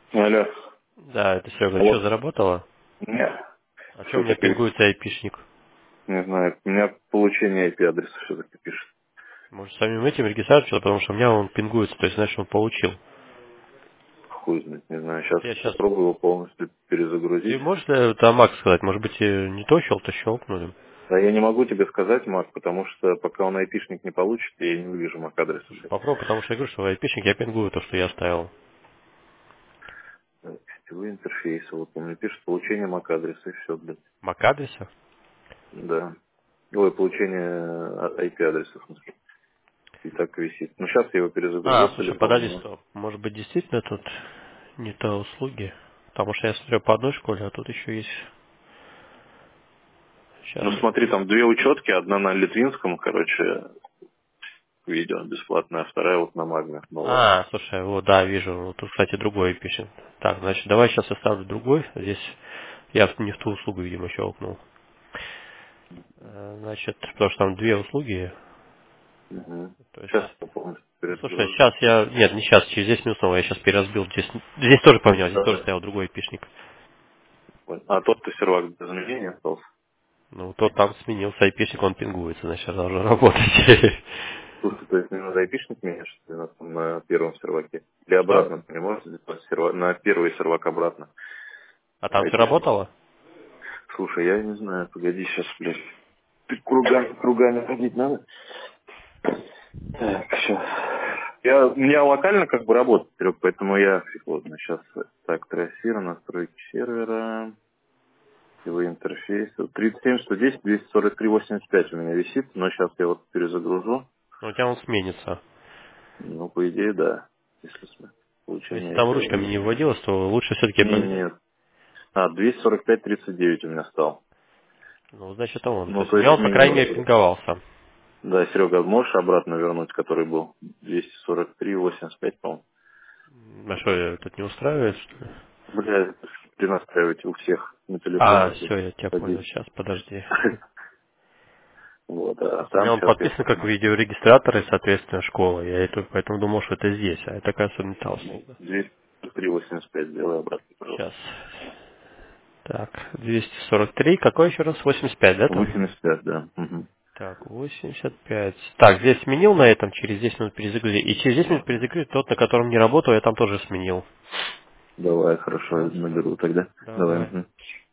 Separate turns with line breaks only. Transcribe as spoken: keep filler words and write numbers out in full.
Алло.
Да, это Серега, что,
Алло.
заработало?
Нет.
А что у
Что
меня
таки?
пингуется айпишник?
Не знаю. У меня получение ай пи-адреса все-таки пишет.
Может, самим этим регистрацию, потому что у меня он пингуется, то есть, значит, он получил.
Хуй знает, не знаю.
Вот
Сейчас
я сейчас...
попробую его полностью
Ты
перезагрузить.
можешь ли это Макс сказать? Может быть, и не то щелк-то щелкнули?
Да я не могу тебе сказать, Марк, потому что пока он айпишник не получит, я не увижу мак-адреса.
Попробуй, потому что я говорю, что в айпишник я пингую то, что я ставил.
Так, сетевые интерфейсы. Вот он мне пишет получение мак-адреса и все, блядь.
Мак-адреса?
Да. Ой, получение ай пи-адреса, в смысле. И так висит. Ну, сейчас я его перезагружу
А,
с
слушай,
телефона,
подожди,
но...
стоп. Может быть, действительно тут не то услуги? Потому что я смотрю по одной школе, а тут еще есть... Сейчас.
Ну, смотри, там две учетки, одна на Литвинском, короче, видео бесплатное, а вторая вот на Магме, новая.
А, слушай, вот, да, вижу. Вот тут, кстати, другой пишет. Так, значит, давай сейчас я ставлю другой. Здесь я не в ту услугу, видимо, щелкнул. Э, Значит, потому что там две услуги.
Угу.
То есть,
Сейчас я полностью
ну, слушай,
перезагружу.
сейчас я... Нет, не сейчас, через десять минут снова я сейчас переразбил. Здесь, здесь тоже поменял, здесь тоже
Да.
стоял другой пишник.
А тот-то сервак без изменений остался.
Ну, тот там сменился, и пишник, он пингуется, значит, должен работать.
Слушай, то есть мне надо айпишник менять, что ли, на, на первом серваке? Или
Что?
обратно, ты не можешь сделать серва- на первый сервак обратно?
А там все
Айпишник.
работало?
Слушай, я не знаю, погоди сейчас, блядь. Ты кругами, кругами ходить надо? Так, все. Я, у меня локально как бы работает, Серег, поэтому я ладно, сейчас так, трассир, настройки сервера, его интерфейс. тридцать семь, сто десять, двести сорок три, восемьдесят пять у меня висит, но сейчас я вот перезагружу.
Ну, у тебя он сменится.
Ну, по идее, да. Если см-
Ну, если
получение
там ручками не
ай пи-адреса.
вводилось, то лучше все-таки
Не,
поменять.
нет. А, двести сорок пять, тридцать девять у меня стал.
Ну, значит, это он. То
Ну,
есть
то
у меня
есть
он, по крайней
сменилось.
мере, пинговался.
Да, Серега, можешь обратно вернуть, который был? двести сорок три, восемьдесят пять, по-моему.
А что, этот не устраивает, что ли?
Бля, перенастраивайте у всех на
А,
телефонах.
все, я тебя понял.
Ходить.
Сейчас, подожди.
Вот, а
Просто у
там
меня он
сейчас я
подписан как
посмотрю.
видеорегистратор и, соответственно, школа. Я и только поэтому думал, что это здесь, а это, оказывается, металл
Ну,
услуга.
двести три, восемьдесят пять сделай обратно,
Сейчас.
пожалуйста.
Так, двести сорок три. Какой еще раз? восемьдесят пять, да, там?
восемьдесят пять, да. Угу.
Так, восемьдесят пять. Так, здесь сменил на этом, через десять минут перезагрузи. И через десять минут перезагрузи тот, на котором не работал, я там тоже сменил.
Давай, хорошо,
Раз.
наберу тогда.
Давай,
Давай.
давай.
Угу.